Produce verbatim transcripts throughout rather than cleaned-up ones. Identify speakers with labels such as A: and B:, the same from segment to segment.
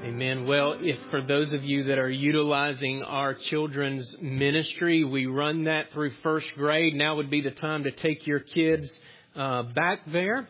A: Amen. Well, if for those of you that are utilizing our children's ministry, we run that through first grade. Now would be the time to take your kids uh, back there.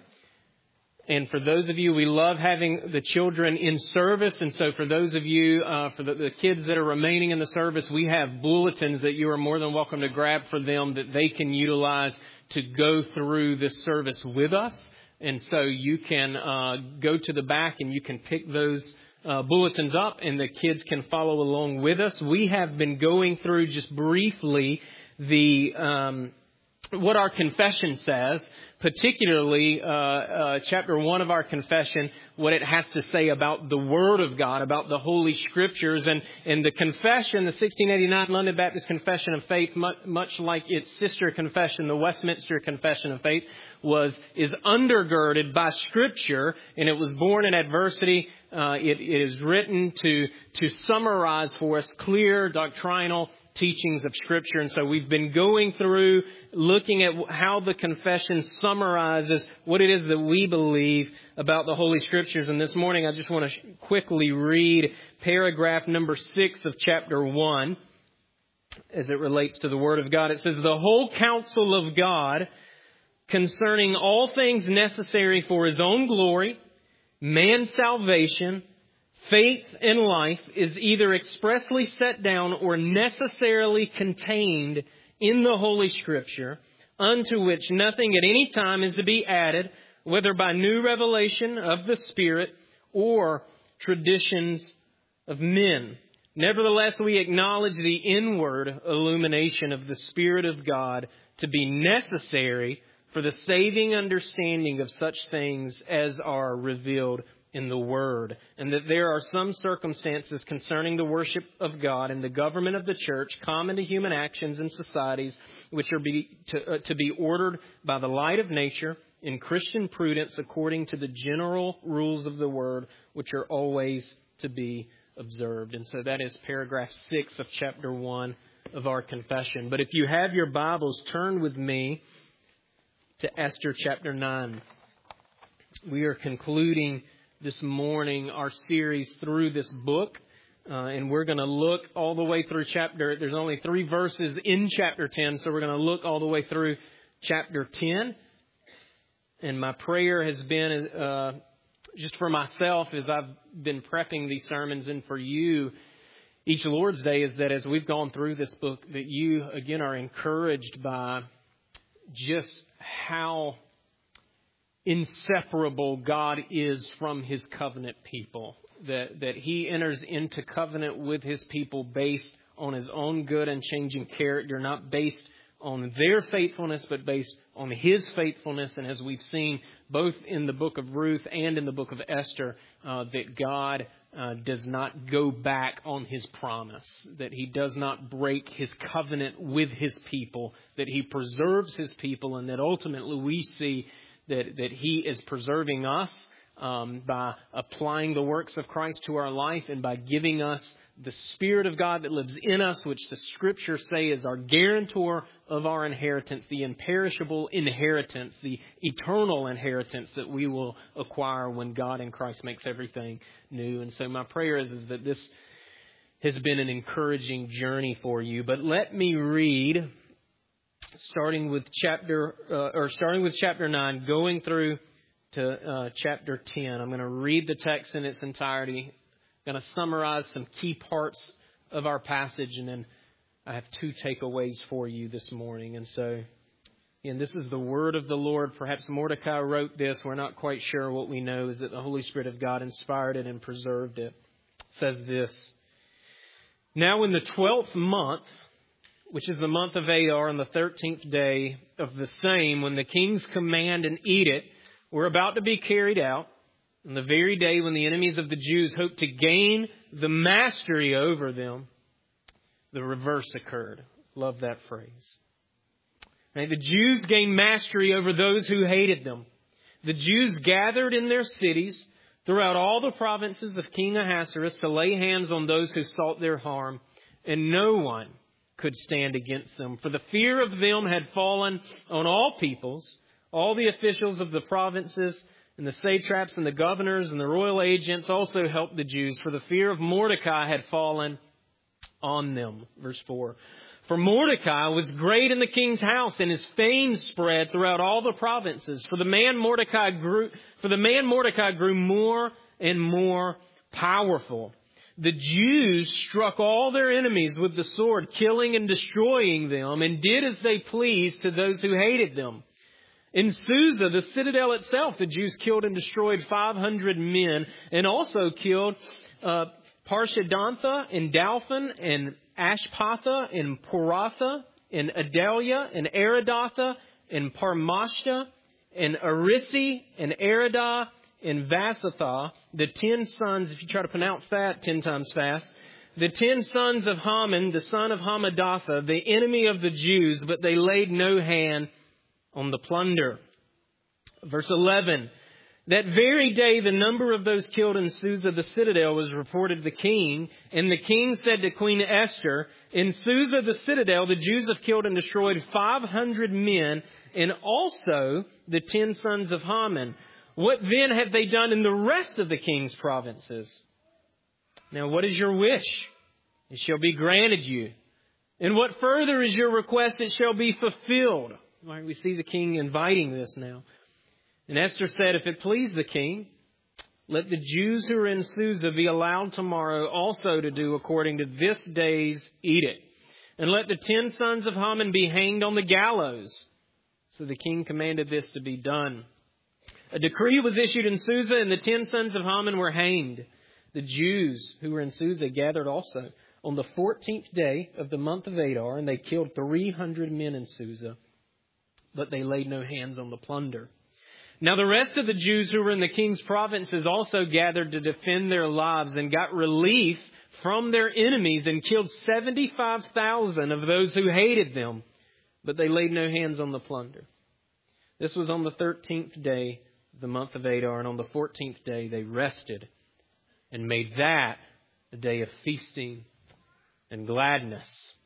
A: And for those of you, we love having the children in service. And so for those of you, uh, for the, the kids that are remaining in the service, we have bulletins that you are more than welcome to grab for them that they can utilize to go through this service with us. And so you can uh, go to the back and you can pick those uh, bulletins up and the kids can follow along with us. We have been going through just briefly the um, what our confession says, particularly uh, uh, chapter one of our confession, what it has to say about the Word of God, about the Holy Scriptures. And, and the confession, the sixteen eighty-nine London Baptist Confession of Faith, much, much like its sister confession, the Westminster Confession of Faith, was is undergirded by Scripture, and it was born in adversity. Uh, it, it is written to to summarize for us clear doctrinal teachings of Scripture. And so we've been going through looking at how the confession summarizes what it is that we believe about the Holy Scriptures. And this morning I just want to quickly read paragraph number six of chapter one as it relates to the Word of God. It says, "The whole counsel of God concerning all things necessary for His own glory, man's salvation, faith and life is either expressly set down or necessarily contained in the Holy Scripture, unto which nothing at any time is to be added, whether by new revelation of the Spirit or traditions of men. Nevertheless, we acknowledge the inward illumination of the Spirit of God to be necessary for the saving understanding of such things as are revealed in the Word, and that there are some circumstances concerning the worship of God and the government of the church common to human actions and societies, which are be, to, uh, to be ordered by the light of nature in Christian prudence according to the general rules of the Word, which are always to be observed." And so that is paragraph six of chapter one of our confession. But if you have your Bibles, turn with me to Esther chapter nine. We are concluding this morning our series through this book. Uh, and we're going to look all the way through chapter. There's only three verses in chapter ten. So we're going to look all the way through chapter ten. And my prayer has been uh, just for myself as I've been prepping these sermons, and for you each Lord's Day, is that as we've gone through this book, that you again are encouraged by just how inseparable God is from His covenant people. That that He enters into covenant with His people based on His own good and changing character, not based on their faithfulness, but based on His faithfulness. And as we've seen both in the book of Ruth and in the book of Esther, uh, that God uh, does not go back on His promise, that He does not break His covenant with His people, that He preserves His people, and that ultimately we see that, that He is preserving us um, by applying the works of Christ to our life and by giving us the Spirit of God that lives in us, which the Scriptures say is our guarantor of our inheritance, the imperishable inheritance, the eternal inheritance that we will acquire when God in Christ makes everything new. And so my prayer is, is that this has been an encouraging journey for you. But let me read, starting with chapter uh, or starting with chapter nine, going through to uh, chapter ten. I'm going to read the text in its entirety. I'm going to summarize some key parts of our passage, and then I have two takeaways for you this morning. And so, and this is the word of the Lord. Perhaps Mordecai wrote this. We're not quite sure. What we know is that the Holy Spirit of God inspired it and preserved it. It says this: "Now in the twelfth month, which is the month of Adar, on the thirteenth day of the same, when the king's command and edict were about to be carried out, on the very day when the enemies of the Jews hoped to gain the mastery over them, the reverse occurred." Love that phrase. Right? The Jews gained mastery over those who hated them. The Jews gathered in their cities throughout all the provinces of King Ahasuerus to lay hands on those who sought their harm, and no one could stand against them. For the fear of them had fallen on all peoples. All the officials of the provinces And the satraps and the governors and the royal agents also helped the Jews, for the fear of Mordecai had fallen on them. Verse four. For Mordecai was great in the king's house, and his fame spread throughout all the provinces. For the man Mordecai grew, for the man Mordecai grew more and more powerful. The Jews struck all their enemies with the sword, killing and destroying them, and did as they pleased to those who hated them. In Susa, the citadel itself, the Jews killed and destroyed five hundred men, and also killed uh, Parshadantha and Dalphon and Ashpatha and Poratha and Adalia and Aridatha and Parmashta and Arisi and Aridah and Vasatha, the ten sons, if you try to pronounce that ten times fast, the ten sons of Haman, the son of Hamadatha, the enemy of the Jews, but they laid no hand on the plunder. Verse eleven. That very day, the number of those killed in Susa, the citadel, was reported to the king. And the king said to Queen Esther, in Susa, the citadel, the Jews have killed and destroyed five hundred men, and also the ten sons of Haman. What then have they done in the rest of the king's provinces? Now, what is your wish? It shall be granted you. And what further is your request? It shall be fulfilled. Right, we see the king inviting this now. And Esther said, if it please the king, let the Jews who are in Susa be allowed tomorrow also to do according to this day's edict. And let the ten sons of Haman be hanged on the gallows. So the king commanded this to be done. A decree was issued in Susa, and the ten sons of Haman were hanged. The Jews who were in Susa gathered also on the fourteenth day of the month of Adar, and they killed three hundred men in Susa, but they laid no hands on the plunder. Now the rest of the Jews who were in the king's provinces also gathered to defend their lives and got relief from their enemies and killed seventy-five thousand of those who hated them, but they laid no hands on the plunder. This was on the thirteenth day of the month of Adar, and on the fourteenth day they rested and made that a day of feasting and gladness.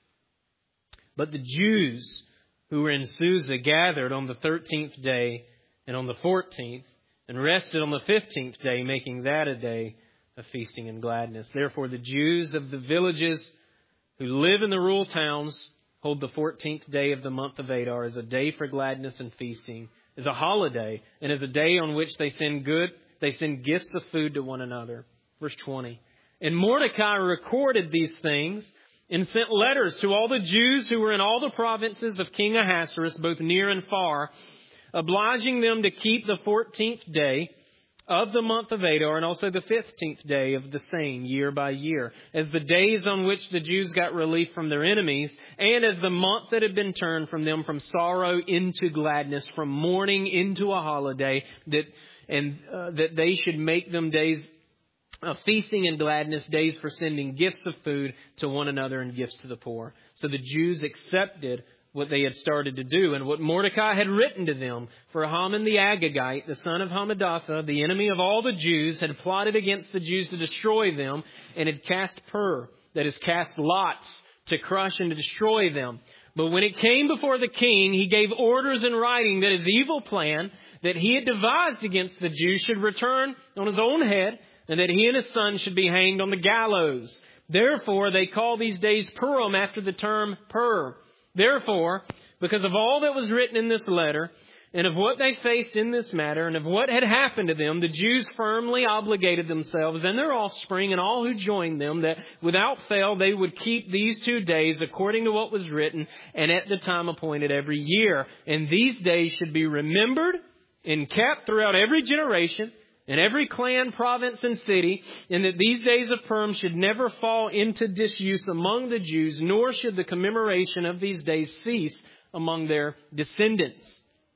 A: But the Jews who were in Susa gathered on the thirteenth day and on the fourteenth, and rested on the fifteenth day, making that a day of feasting and gladness. Therefore, the Jews of the villages who live in the rural towns hold the fourteenth day of the month of Adar as a day for gladness and feasting, as a holiday, and as a day on which they send good, they send gifts of food to one another. Verse twenty. And Mordecai recorded these things and sent letters to all the Jews who were in all the provinces of King Ahasuerus, both near and far, obliging them to keep the fourteenth day of the month of Adar and also the fifteenth day of the same year by year, as the days on which the Jews got relief from their enemies, and as the month that had been turned from them from sorrow into gladness, from mourning into a holiday, that and uh, that they should make them days of feasting and gladness, days for sending gifts of food to one another and gifts to the poor. So the Jews accepted what they had started to do and what Mordecai had written to them. For Haman the Agagite, the son of Hamadatha, the enemy of all the Jews, had plotted against the Jews to destroy them, and had cast pur, that is, cast lots, to crush and to destroy them. But when it came before the king, he gave orders in writing that his evil plan that he had devised against the Jews should return on his own head, and that he and his son should be hanged on the gallows. Therefore, they call these days Purim after the term Pur. Therefore, because of all that was written in this letter, and of what they faced in this matter, and of what had happened to them, the Jews firmly obligated themselves and their offspring and all who joined them that without fail they would keep these two days according to what was written and at the time appointed every year. And these days should be remembered and kept throughout every generation, in every clan, province, and city, and that these days of Purim should never fall into disuse among the Jews, nor should the commemoration of these days cease among their descendants.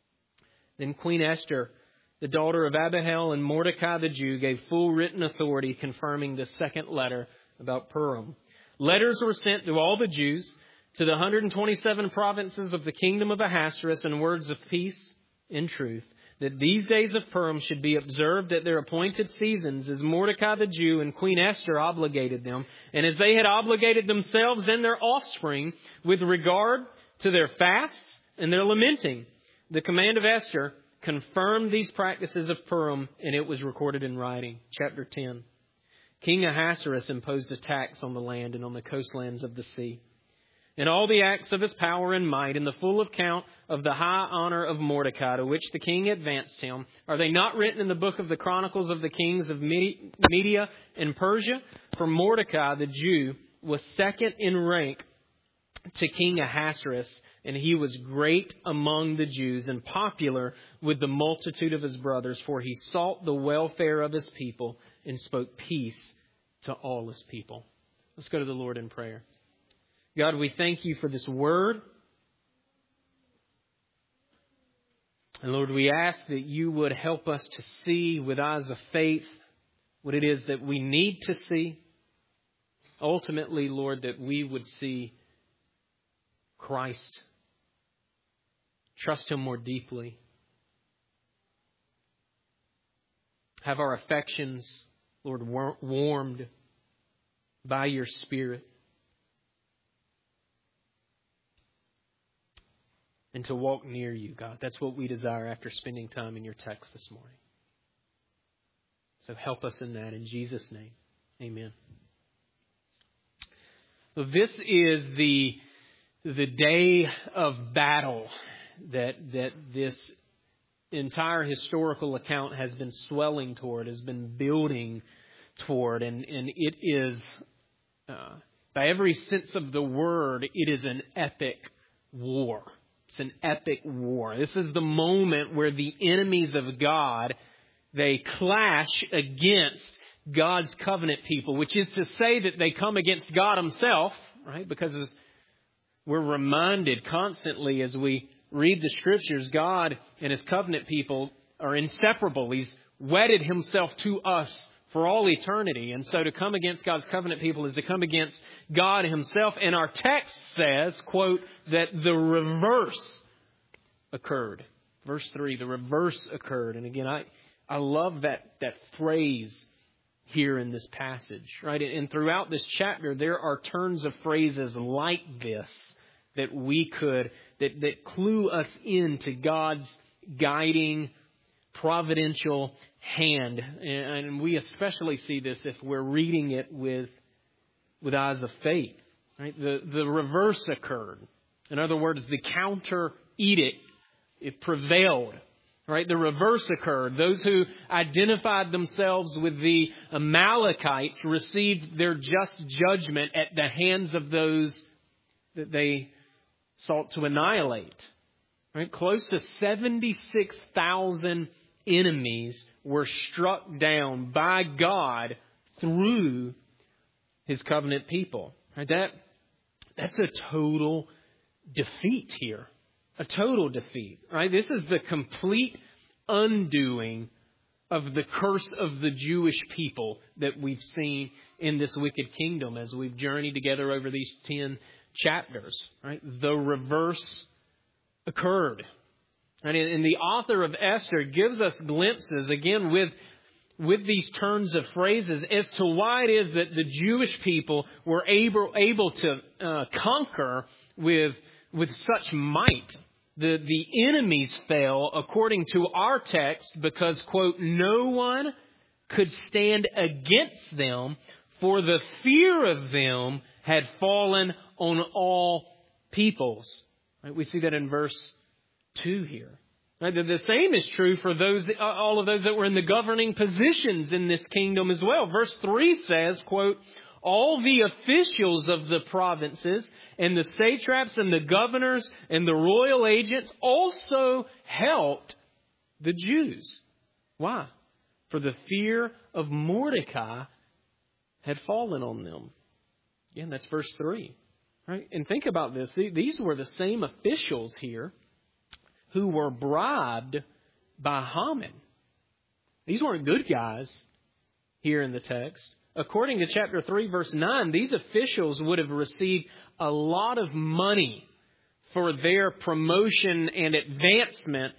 A: Then Queen Esther, the daughter of Abihail, and Mordecai the Jew gave full written authority confirming the second letter about Purim. Letters were sent to all the Jews, to the one hundred twenty-seven provinces of the kingdom of Ahasuerus, in words of peace and truth, that these days of Purim should be observed at their appointed seasons, as Mordecai the Jew and Queen Esther obligated them, and as they had obligated themselves and their offspring with regard to their fasts and their lamenting. The command of Esther confirmed these practices of Purim, and it was recorded in writing. Chapter ten. King Ahasuerus imposed a tax on the land and on the coastlands of the sea. And all the acts of his power and might, and the full account of the high honor of Mordecai, to which the king advanced him, are they not written in the book of the Chronicles of the kings of Media and Persia? For Mordecai, the Jew, was second in rank to King Ahasuerus, and he was great among the Jews and popular with the multitude of his brothers, for he sought the welfare of his people and spoke peace to all his people. Let's go to the Lord in prayer. God, we thank you for this word. And Lord, we ask that you would help us to see with eyes of faith what it is that we need to see. Ultimately, Lord, that we would see Christ. Trust Him more deeply. Have our affections, Lord, warmed by your Spirit. And to walk near you, God. That's what we desire after spending time in your text this morning. So help us in that in Jesus' name. Amen. So this is the, the day of battle that, that this entire historical account has been swelling toward, has been building toward. And, and it is, uh, by every sense of the word, it is an epic war. It's an epic war. This is the moment where the enemies of God, they clash against God's covenant people, which is to say that they come against God Himself, right? Because as we're reminded constantly as we read the Scriptures, God and His covenant people are inseparable. He's wedded Himself to us for all eternity. And so to come against God's covenant people is to come against God Himself. And our text says, quote, that the reverse occurred. Verse three, the reverse occurred. And again, I, I love that, that phrase here in this passage, right? And throughout this chapter, there are turns of phrases like this that we could, that, that clue us into God's guiding, providential hand. And we especially see this if we're reading it with, with eyes of faith, right? The, the reverse occurred. In other words, the counter edict, it prevailed. Right, the reverse occurred. Those who identified themselves with the Amalekites received their just judgment at the hands of those that they sought to annihilate. Right, close to seventy-six thousand enemies were struck down by God through His covenant people. Right, that that's a total defeat here. A total defeat, right? This is the complete undoing of the curse of the Jewish people that we've seen in this wicked kingdom as we've journeyed together over these ten chapters, right? The reverse occurred. And, and the author of Esther gives us glimpses, again, with, with these turns of phrases as to why it is that the Jewish people were able, able to uh, conquer with, with such might. The, the enemies fell, according to our text, because, quote, no one could stand against them, for the fear of them had fallen on all peoples. Right? We see that in verse two here. Right? The, the same is true for those, all of those that were in the governing positions in this kingdom as well. Verse three says, quote, all the officials of the provinces and the satraps and the governors and the royal agents also helped the Jews. Why? For the fear of Mordecai had fallen on them. Again, that's verse three. Right? And think about this. These were the same officials here who were bribed by Haman. These weren't good guys here in the text. According to chapter three, verse nine, these officials would have received a lot of money for their promotion and advancement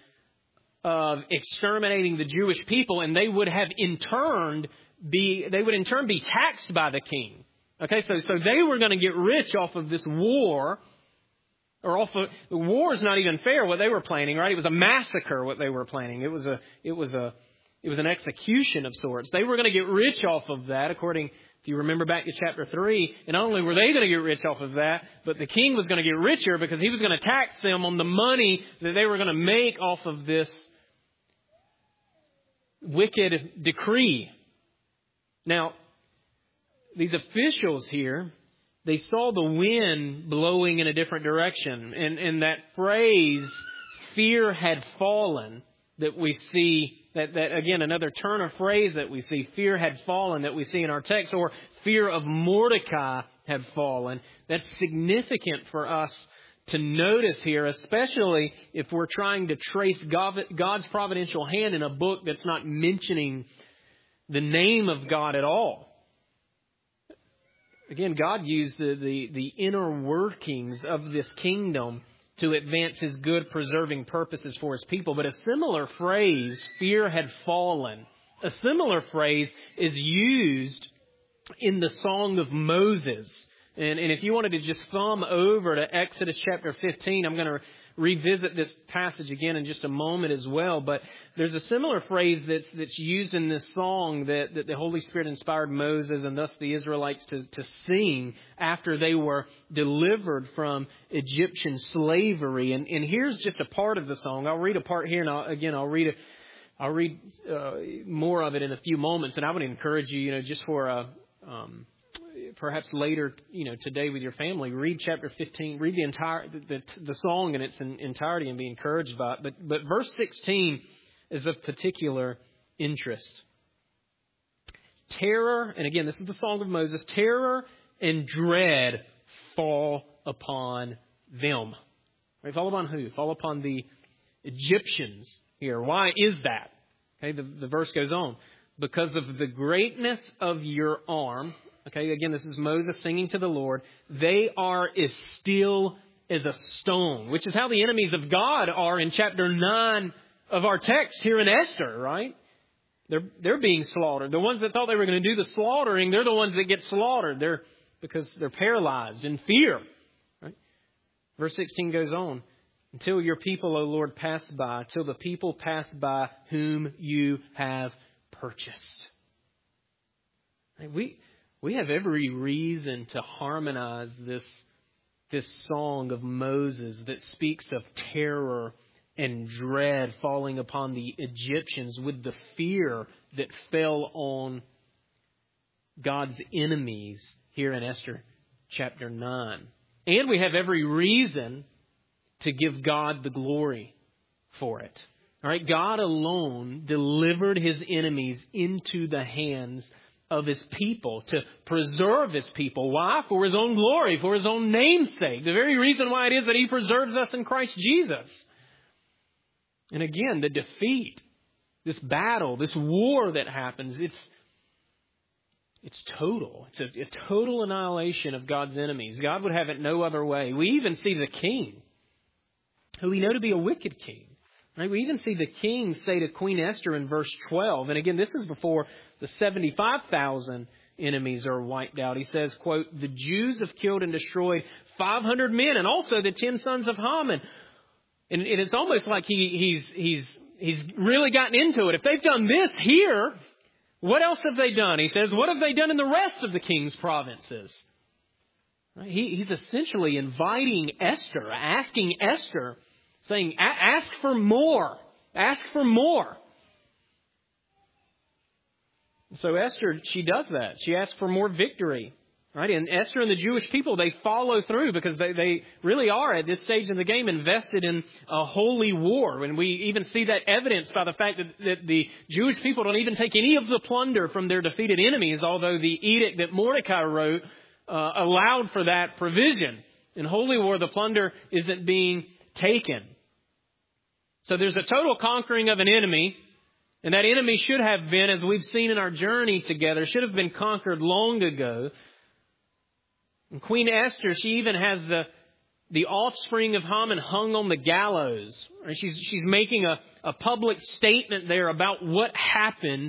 A: of exterminating the Jewish people, and they would have in turn be they would in turn be taxed by the king. Okay, so so they were going to get rich off of this war Or off of, the war is not even fair what they were planning, right? It was a massacre what they were planning. It was a, it was a, it was an execution of sorts. They were going to get rich off of that, according, if you remember back to chapter three. And not only were they going to get rich off of that, but the king was going to get richer because he was going to tax them on the money that they were going to make off of this wicked decree. Now, these officials here, they saw the wind blowing in a different direction. And, and that phrase, fear had fallen, that we see, that, that again, another turn of phrase that we see, fear had fallen, that we see in our text, or fear of Mordecai had fallen. That's significant for us to notice here, especially if we're trying to trace God's providential hand in a book that's not mentioning the name of God at all. Again, God used the, the, the inner workings of this kingdom to advance His good preserving purposes for His people. But a similar phrase, fear had fallen, a similar phrase is used in the Song of Moses. And, and if you wanted to just thumb over to Exodus chapter fifteen, I'm going to revisit this passage again in just a moment as well. But there's a similar phrase that's that's used in this song that, that the Holy Spirit inspired Moses and thus the Israelites to, to sing after they were delivered from Egyptian slavery. And, and here's just a part of the song. I'll read a part here, and I'll, again, I'll read it. I'll read uh, more of it in a few moments. And I would encourage you, you know, just for a um, perhaps later, you know, today with your family, read chapter fifteen, read the entire, the, the song in its entirety and be encouraged by it. But, but verse sixteen is of particular interest. Terror, and again, this is the Song of Moses, terror and dread fall upon them. Right? Fall upon who? Fall upon the Egyptians here. Why is that? Okay, the, the verse goes on. Because of the greatness of your arm. Okay, again, this is Moses singing to the Lord. They are as still as a stone, which is how the enemies of God are in chapter nine of our text here in Esther, right? They're, they're being slaughtered. The ones that thought they were going to do the slaughtering, they're the ones that get slaughtered. They're because they're paralyzed in fear. Right? Verse sixteen goes on. Until your people, O Lord, pass by, till the people pass by whom you have purchased. We we have every reason to harmonize this, this song of Moses that speaks of terror and dread falling upon the Egyptians with the fear that fell on God's enemies here in Esther chapter nine. And we have every reason to give God the glory for it. All right, God alone delivered His enemies into the hands of His people to preserve His people. Why? For His own glory, for His own name's sake. The very reason why it is that He preserves us in Christ Jesus. And again, the defeat, this battle, this war that happens, it's it's total. It's a, a total annihilation of God's enemies. God would have it no other way. We even see the king, who we know to be a wicked king. Right? We even see the king say to Queen Esther in verse twelve, and again, this is before the seventy-five thousand enemies are wiped out. He says, quote, the Jews have killed and destroyed five hundred men and also the ten sons of Haman. And, and it's almost like he, he's, he's, he's really gotten into it. If they've done this here, what else have they done? He says, what have they done in the rest of the king's provinces? Right? He, he's essentially inviting Esther, asking Esther, saying, ask for more. Ask for more. So Esther, she does that. She asks for more victory. Right? And Esther and the Jewish people, they follow through because they, they really are at this stage in the game invested in a holy war. And we even see that evidenced by the fact that, that the Jewish people don't even take any of the plunder from their defeated enemies, although the edict that Mordecai wrote uh, allowed for that provision. In holy war, the plunder isn't being taken. So there's a total conquering of an enemy. And that enemy should have been, as we've seen in our journey together, should have been conquered long ago. And Queen Esther, she even has the the offspring of Haman hung on the gallows. She's she's making a, a public statement there about what happens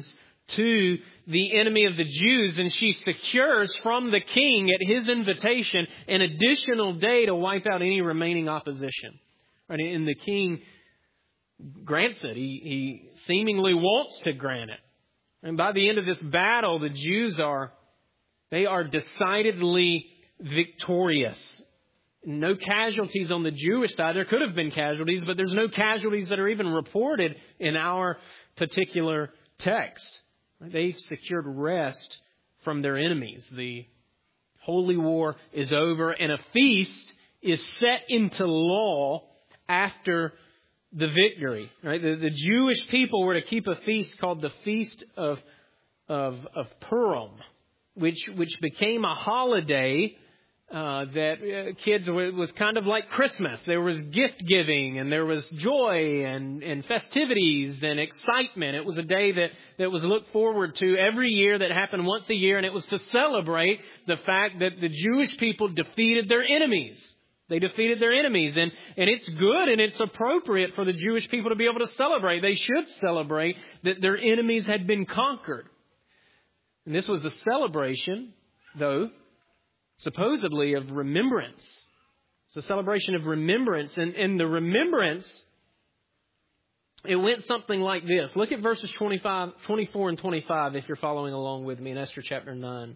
A: to the enemy of the Jews, and she secures from the king at his invitation an additional day to wipe out any remaining opposition. Right? And the king grants it. He, he seemingly wants to grant it. And by the end of this battle, the Jews are, they are decidedly victorious. No casualties on the Jewish side. There could have been casualties, but there's no casualties that are even reported in our particular text. They've secured rest from their enemies. The holy war is over, and a feast is set into law after the victory. Right? The, the Jewish people were to keep a feast called the Feast of of, of Purim, which which became a holiday uh, that uh, kids were, was kind of like Christmas. There was gift giving, and there was joy and, and festivities and excitement. It was a day that, that was looked forward to every year, that happened once a year, and it was to celebrate the fact that the Jewish people defeated their enemies. They defeated their enemies, and, and it's good and it's appropriate for the Jewish people to be able to celebrate. They should celebrate that their enemies had been conquered. And this was a celebration, though, supposedly of remembrance. It's a celebration of remembrance. And, and the remembrance, it went something like this. Look at verses twenty-five, twenty-four and twenty-five if you're following along with me in Esther chapter nine.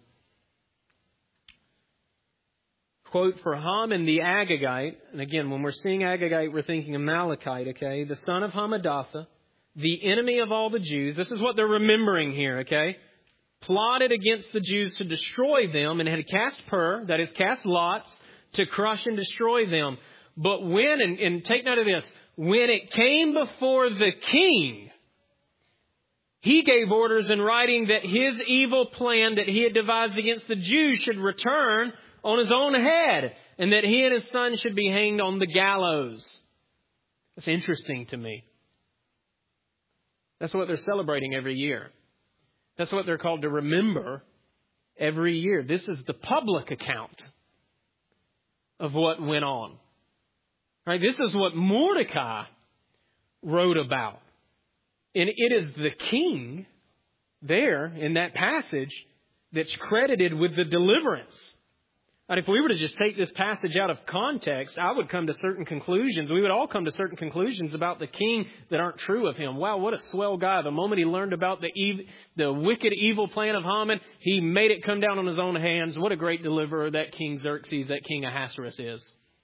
A: Quote, for Haman the Agagite, and again, when we're seeing Agagite, we're thinking Amalekite, okay? The son of Hamadatha, the enemy of all the Jews. This is what they're remembering here, okay? Plotted against the Jews to destroy them and had cast pur, that is, cast lots, to crush and destroy them. But when, and, and take note of this, when it came before the king, he gave orders in writing that his evil plan that he had devised against the Jews should return on his own head, and that he and his son should be hanged on the gallows. That's interesting to me. That's what they're celebrating every year. That's what they're called to remember every year. This is the public account of what went on. Right? This is what Mordecai wrote about. And it is the king there in that passage that's credited with the deliverance. And if we were to just take this passage out of context, I would come to certain conclusions. We would all come to certain conclusions about the king that aren't true of him. Wow, what a swell guy. The moment he learned about the ev- the wicked, evil plan of Haman, he made it come down on his own hands. What a great deliverer that King Xerxes, that King Ahasuerus is.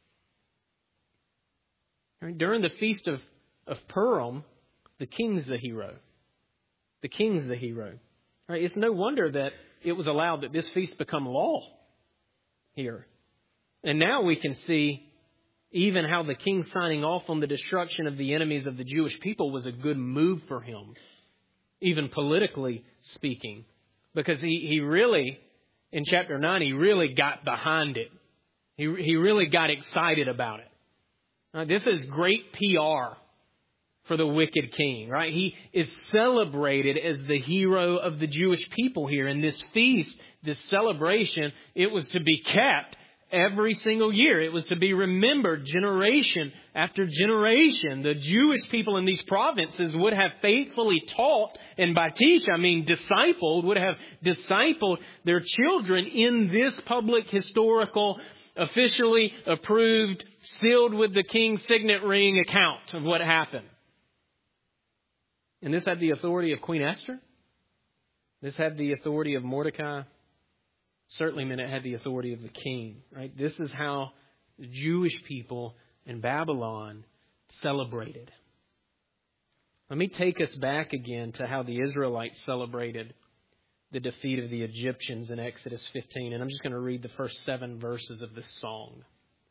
A: Right? During the Feast of, of Purim, the king's the hero. The king's the hero. Right? It's no wonder that it was allowed that this feast become law here. And now we can see even how the king signing off on the destruction of the enemies of the Jewish people was a good move for him, even politically speaking, because he, he really, in chapter nine, he really got behind it. He, he really got excited about it. Now, this is great P R for the wicked king, right? He is celebrated as the hero of the Jewish people here. In this feast, this celebration, it was to be kept every single year. It was to be remembered generation after generation. The Jewish people in these provinces would have faithfully taught, and by teach I mean discipled, would have discipled their children in this public, historical, officially approved, sealed with the king's signet ring account of what happened. And this had the authority of Queen Esther. This had the authority of Mordecai. Certainly meant it had the authority of the king. Right? This is how the Jewish people in Babylon celebrated. Let me take us back again to how the Israelites celebrated the defeat of the Egyptians in Exodus fifteen. And I'm just going to read the first seven verses of this song.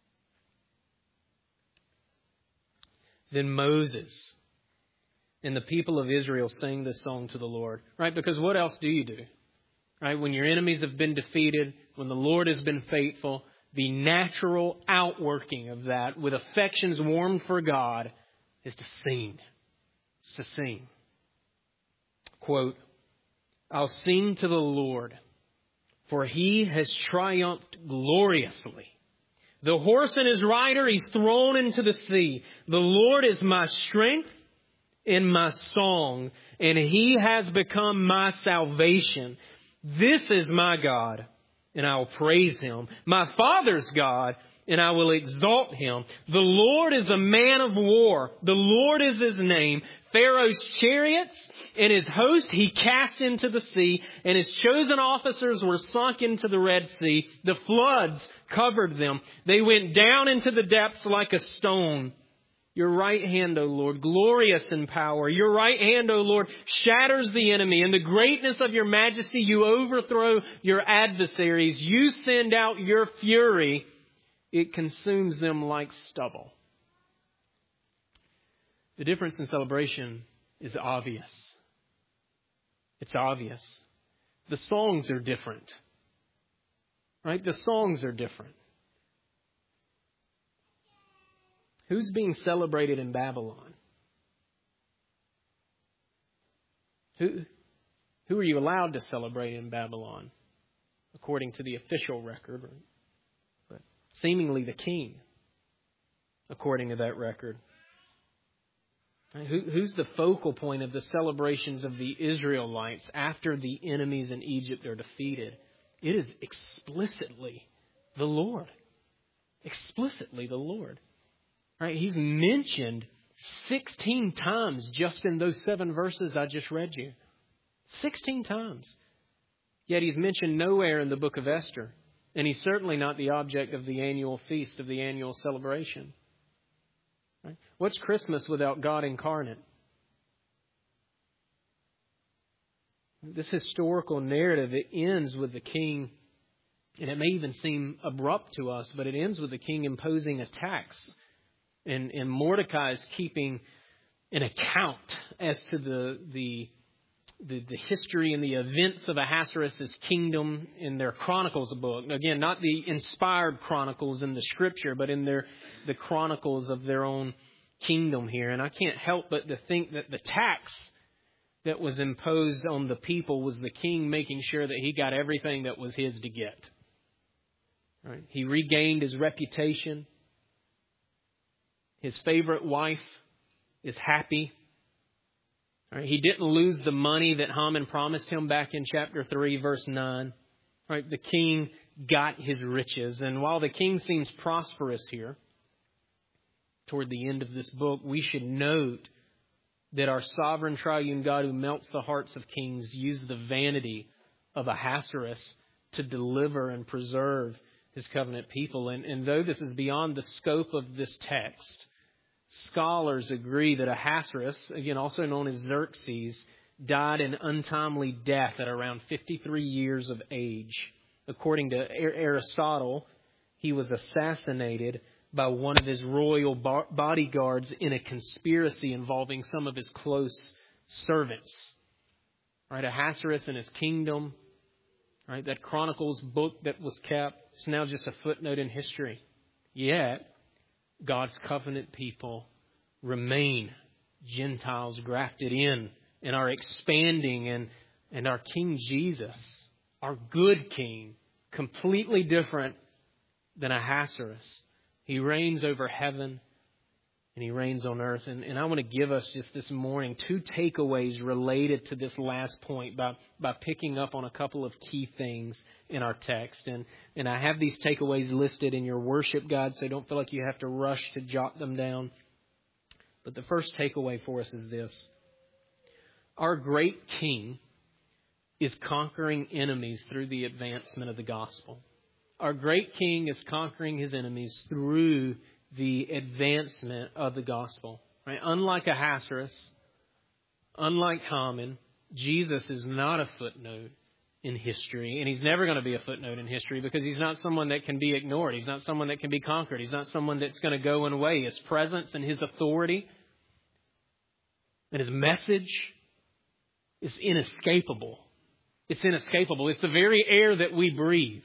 A: Then Moses and the people of Israel sang this song to the Lord. Right? Because what else do you do? Right? When your enemies have been defeated, when the Lord has been faithful, the natural outworking of that, with affections warmed for God, is to sing. It's to sing. Quote, I'll sing to the Lord, for he has triumphed gloriously. The horse and his rider he's thrown into the sea. The Lord is my strength in my song, and He has become my salvation. This is my God, and I will praise Him. My Father's God, and I will exalt Him. The Lord is a man of war. The Lord is His name. Pharaoh's chariots and his host He cast into the sea, and His chosen officers were sunk into the Red Sea. The floods covered them. They went down into the depths like a stone. Your right hand, O Lord, glorious in power. Your right hand, O Lord, shatters the enemy. In the greatness of your majesty, you overthrow your adversaries. You send out your fury. It consumes them like stubble. The difference in celebration is obvious. It's obvious. The songs are different. Right? The songs are different. Who's being celebrated in Babylon? Who, who are you allowed to celebrate in Babylon? According to the official record. But seemingly the king, according to that record. Who, who's the focal point of the celebrations of the Israelites after the enemies in Egypt are defeated? It is explicitly the Lord. Explicitly the Lord. Right? He's mentioned sixteen times just in those seven verses I just read you. sixteen times. Yet He's mentioned nowhere in the book of Esther. And He's certainly not the object of the annual feast, of the annual celebration. Right? What's Christmas without God incarnate? This historical narrative, it ends with the king, and it may even seem abrupt to us, but it ends with the king imposing a tax. And, and Mordecai is keeping an account as to the, the, the, the history and the events of Ahasuerus' kingdom in their Chronicles book. Again, not the inspired chronicles in the Scripture, but in their the chronicles of their own kingdom here. And I can't help but to think that the tax that was imposed on the people was the king making sure that he got everything that was his to get. Right? He regained his reputation. His favorite wife is happy. Right? He didn't lose the money that Haman promised him back in chapter three, verse nine. Right? The king got his riches. And while the king seems prosperous here, toward the end of this book, we should note that our sovereign triune God who melts the hearts of kings used the vanity of Ahasuerus to deliver and preserve His covenant people. And, and though this is beyond the scope of this text, scholars agree that Ahasuerus, again also known as Xerxes, died an untimely death at around fifty-three years of age. According to Aristotle, he was assassinated by one of his royal bodyguards in a conspiracy involving some of his close servants. Right, Ahasuerus and his kingdom, right, that Chronicles book that was kept, it's now just a footnote in history. Yet, God's covenant people remain Gentiles grafted in and are expanding, and, and our King Jesus, our good King, completely different than Ahasuerus. He reigns over heaven and He reigns on earth. And, and I want to give us just this morning two takeaways related to this last point by, by picking up on a couple of key things in our text. And, and I have these takeaways listed in your worship guide, so don't feel like you have to rush to jot them down. But the first takeaway for us is this. Our great King is conquering enemies through the advancement of the gospel. Our great King is conquering His enemies through the advancement of the gospel. Right? Unlike Ahasuerus, unlike Haman, Jesus is not a footnote in history. And He's never going to be a footnote in history because He's not someone that can be ignored. He's not someone that can be conquered. He's not someone that's going to go away. His presence and His authority and His message is inescapable. It's inescapable. It's the very air that we breathe.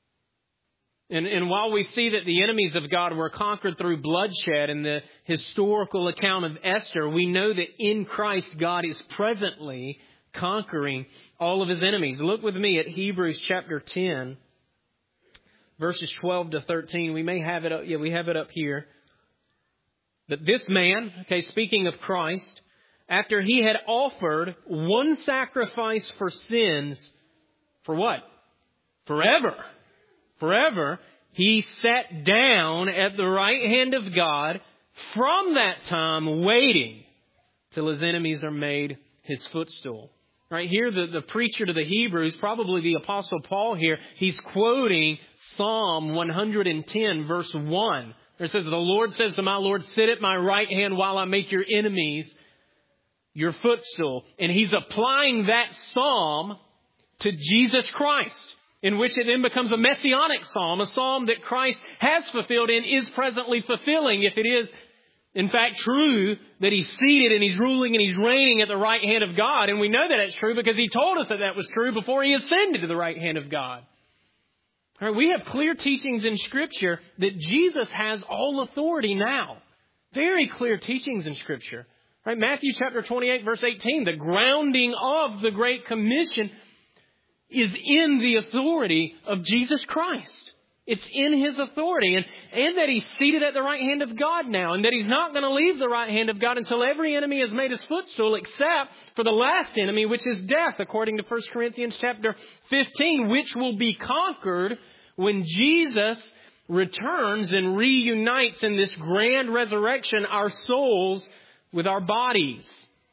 A: And, and while we see that the enemies of God were conquered through bloodshed in the historical account of Esther, we know that in Christ God is presently conquering all of His enemies. Look with me at Hebrews chapter ten, verses twelve to thirteen. We may have it up. Yeah, we have it up here. That this man, okay, speaking of Christ, after he had offered one sacrifice for sins, for what? Forever. Forever. He sat down at the right hand of God, from that time waiting till his enemies are made his footstool. Right here, the, the preacher to the Hebrews, probably the Apostle Paul here, he's quoting Psalm one hundred ten, verse one. It says, the Lord says to my Lord, sit at my right hand while I make your enemies your footstool. And he's applying that psalm to Jesus Christ, in which it then becomes a messianic psalm, a psalm that Christ has fulfilled and is presently fulfilling, if it is in fact true that he's seated and he's ruling and he's reigning at the right hand of God. And we know that it's true because he told us that that was true before he ascended to the right hand of God. All right, we have clear teachings in Scripture that Jesus has all authority now. Very clear teachings in Scripture. Right, Matthew chapter twenty-eight, verse eighteen, the grounding of the Great Commission is in the authority of Jesus Christ. It's in his authority, and, and that he's seated at the right hand of God now, and that he's not going to leave the right hand of God until every enemy has made his footstool, except for the last enemy, which is death, according to First Corinthians chapter fifteen, which will be conquered when Jesus returns and reunites in this grand resurrection our souls with our bodies.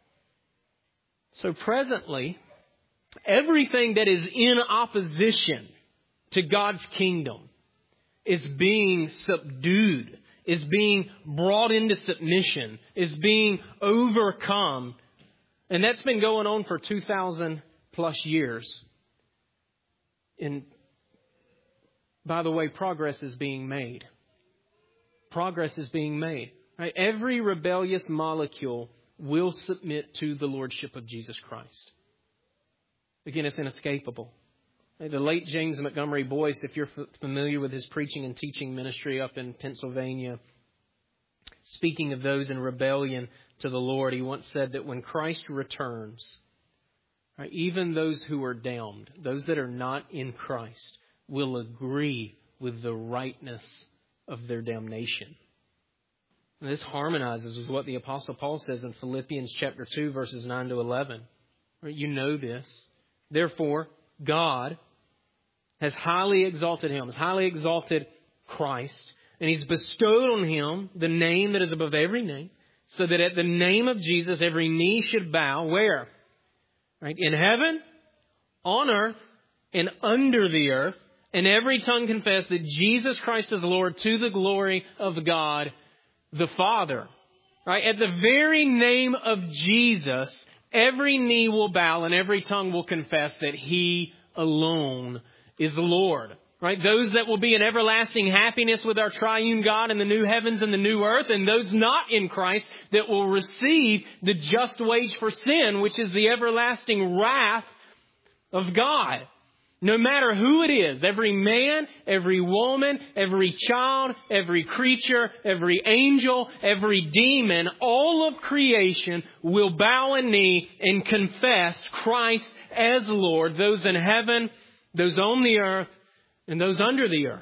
A: So presently, everything that is in opposition to God's kingdom is being subdued, is being brought into submission, is being overcome. And that's been going on for two thousand plus years. And by the way, progress is being made. Progress is being made. Right? Every rebellious molecule will submit to the lordship of Jesus Christ. Again, it's inescapable. The late James Montgomery Boyce, if you're familiar with his preaching and teaching ministry up in Pennsylvania, speaking of those in rebellion to the Lord, he once said that when Christ returns, right, even those who are damned, those that are not in Christ, will agree with the rightness of their damnation. And this harmonizes with what the Apostle Paul says in Philippians chapter two, verses nine to eleven. Right, you know this. Therefore, God has highly exalted him, has highly exalted Christ, and he's bestowed on him the name that is above every name, so that at the name of Jesus every knee should bow. Where? Right? In heaven, on earth, and under the earth, and every tongue confess that Jesus Christ is Lord, to the glory of God the Father. Right? At the very name of Jesus, every knee will bow and every tongue will confess that he alone is the Lord. Right? Those that will be in everlasting happiness with our triune God in the new heavens and the new earth, and those not in Christ that will receive the just wage for sin, which is the everlasting wrath of God. No matter who it is, every man, every woman, every child, every creature, every angel, every demon, all of creation will bow a knee and confess Christ as Lord. Those in heaven, those on the earth, and those under the earth.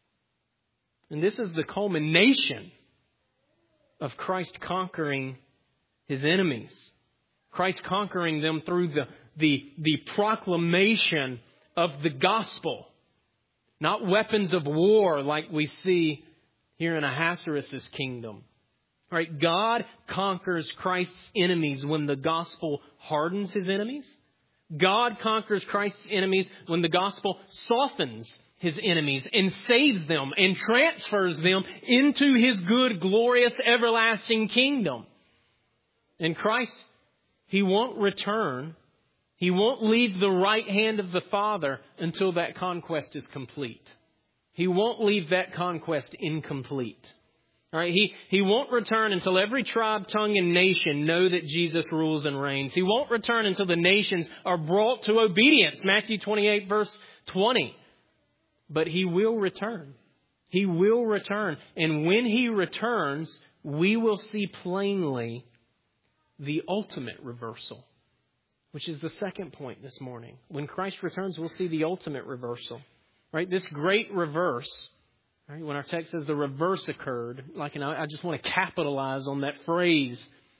A: And this is the culmination of Christ conquering his enemies. Christ conquering them through the, the, the proclamation of the gospel. Not weapons of war like we see here in Ahasuerus' kingdom. Right? God conquers Christ's enemies when the gospel hardens his enemies. God conquers Christ's enemies when the gospel softens his enemies and saves them and transfers them into his good, glorious, everlasting kingdom. And Christ, he won't return. He won't leave the right hand of the Father until that conquest is complete. He won't leave that conquest incomplete. All right, he, he won't return until every tribe, tongue, and nation know that Jesus rules and reigns. He won't return until the nations are brought to obedience. Matthew twenty-eight, verse twenty. But he will return. He will return. And when he returns, we will see plainly the ultimate reversal, which is the second point this morning. When Christ returns, we'll see the ultimate reversal. Right? This great reverse. Right? When our text says the reverse occurred, like, and I just want to capitalize on that phrase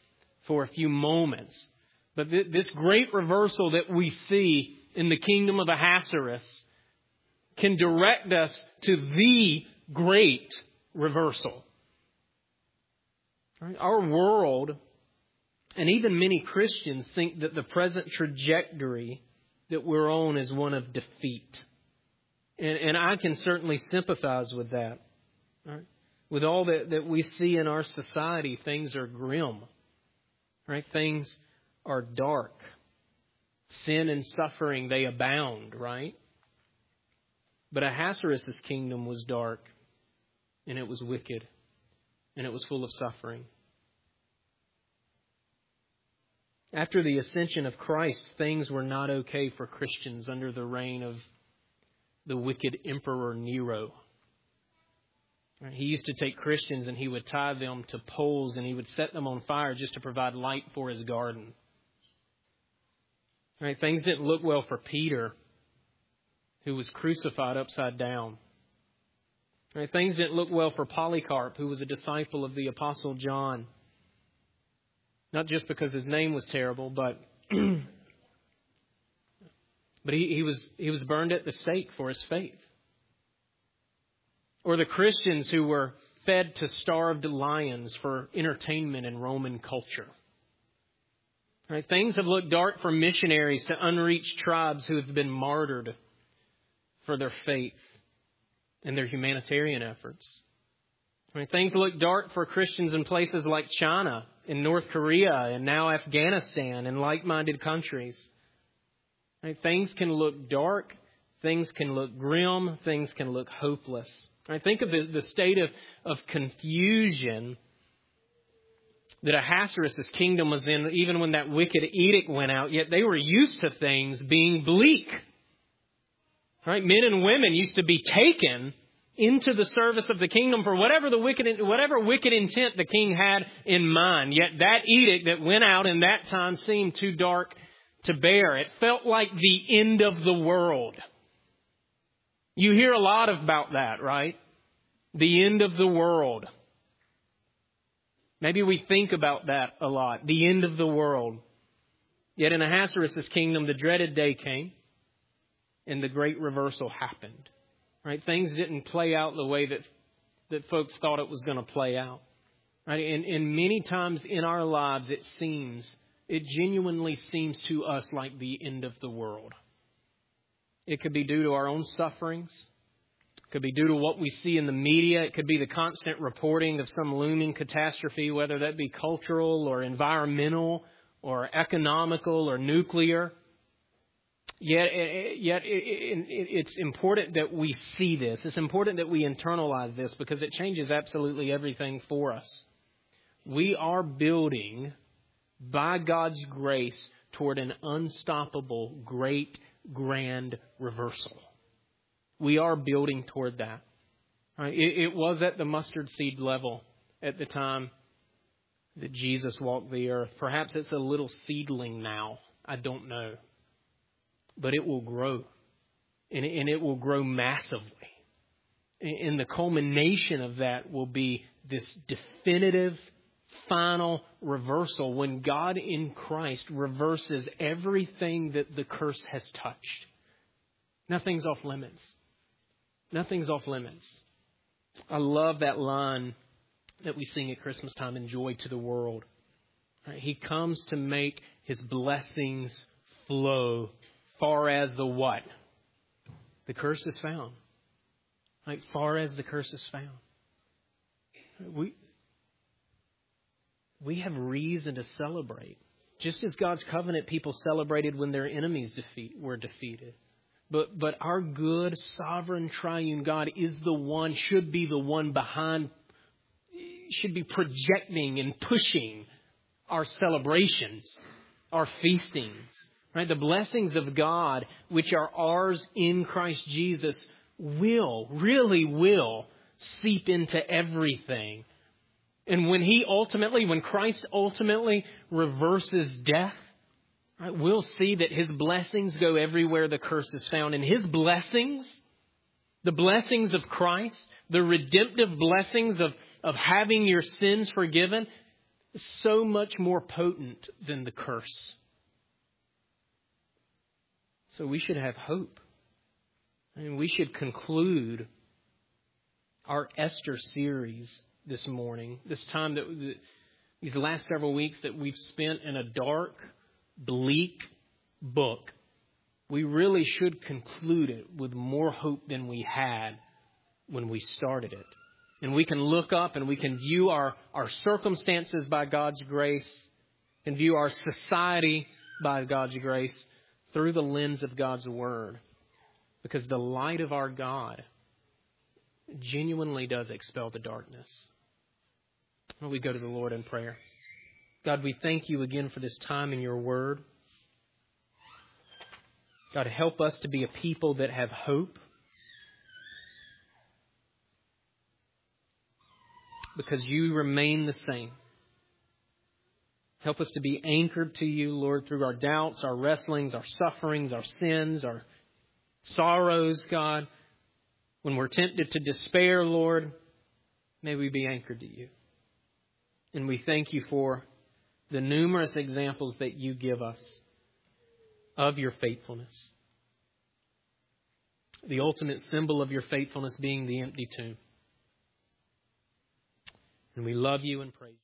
A: for a few moments. But th- this great reversal that we see in the kingdom of Ahasuerus can direct us to the great reversal. Right? Our world, and even many Christians, think that the present trajectory that we're on is one of defeat. And, and I can certainly sympathize with that. Right? With all that, that we see in our society, things are grim. Right? Things are dark. Sin and suffering, they abound, right? But Ahasuerus' kingdom was dark, and it was wicked, and it was full of suffering. After the ascension of Christ, things were not okay for Christians under the reign of the wicked Emperor Nero. He used to take Christians and he would tie them to poles and he would set them on fire just to provide light for his garden. Right? Things didn't look well for Peter, who was crucified upside down. Right? Things didn't look well for Polycarp, who was a disciple of the Apostle John. Not just because his name was terrible, but but he, he was he was burned at the stake for his faith. Or the Christians who were fed to starved lions for entertainment in Roman culture. Right? Things have looked dark for missionaries to unreached tribes who have been martyred for their faith and their humanitarian efforts. Right? Things look dark for Christians in places like China, in North Korea, and now Afghanistan, and like-minded countries. Right? Things can look dark. Things can look grim. Things can look hopeless. Right? Think of the, the state of, of confusion that Ahasuerus' kingdom was in, even when that wicked edict went out. Yet they were used to things being bleak. Right? Men and women used to be taken into the service of the kingdom for whatever the wicked, whatever wicked intent the king had in mind. Yet that edict that went out in that time seemed too dark to bear. It felt like the end of the world. You hear a lot about that, right? The end of the world. Maybe we think about that a lot. The end of the world. Yet in Ahasuerus' kingdom, the dreaded day came and the great reversal happened. Right? Things didn't play out the way that, that folks thought it was going to play out. Right? And, and many times in our lives, it seems, it genuinely seems to us like the end of the world. It could be due to our own sufferings. It could be due to what we see in the media. It could be the constant reporting of some looming catastrophe, whether that be cultural or environmental or economical or nuclear. Yet, yet it's important that we see this. It's important that we internalize this because it changes absolutely everything for us. We are building, by God's grace, toward an unstoppable, great, grand reversal. We are building toward that. Right? It, it was at the mustard seed level at the time that Jesus walked the earth. Perhaps it's a little seedling now. I don't know. But it will grow. And it, and it will grow massively. And, and the culmination of that will be this definitive, final reversal when God in Christ reverses everything that the curse has touched. Nothing's off limits. Nothing's off limits. I love that line that we sing at Christmas time, in Joy to the World. Right? He comes to make his blessings flow far as the what? The curse is found. Like far as the curse is found. We, we have reason to celebrate. Just as God's covenant people celebrated when their enemies defeat, were defeated. But but our good, sovereign, triune God is the one, should be the one behind, should be projecting and pushing our celebrations, our feastings. Right? The blessings of God, which are ours in Christ Jesus, will, really will, seep into everything. And when He ultimately, when Christ ultimately reverses death, right, we'll see that His blessings go everywhere the curse is found. And His blessings, the blessings of Christ, the redemptive blessings of, of having your sins forgiven, is so much more potent than the curse. So we should have hope. I mean, we should conclude our Esther series this morning, this time that these last several weeks that we've spent in a dark, bleak book. We really should conclude it with more hope than we had when we started it. And we can look up and we can view our, our circumstances by God's grace, and view our society by God's grace through the lens of God's Word. Because the light of our God genuinely does expel the darkness. Well, we go to the Lord in prayer. God, we thank you again for this time in your Word. God, help us to be a people that have hope. Because you remain the same. Help us to be anchored to you, Lord, through our doubts, our wrestlings, our sufferings, our sins, our sorrows, God. When we're tempted to despair, Lord, may we be anchored to you. And we thank you for the numerous examples that you give us of your faithfulness. The ultimate symbol of your faithfulness being the empty tomb. And we love you and praise you.